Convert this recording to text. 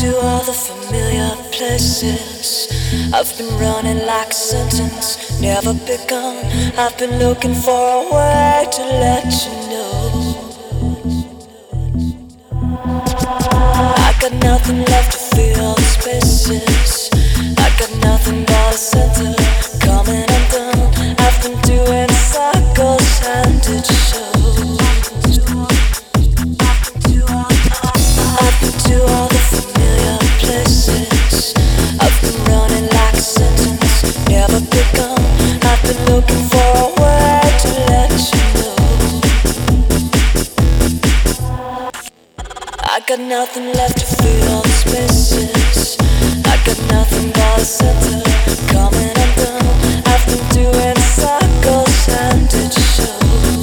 to all the familiar places. I've been running like a sentence, never begun. I've been looking for a way to let you know. I got nothing left to fill the spaces. I got nothing but a center coming undone. I've been doing circles and it shows. I've been to all the familiar places. I've been running like a sentence, never begun. I've been looking for a way to let you know. I got nothing left to fill the spaces. I got nothing but a center coming undone. I've been doing circles and it shows.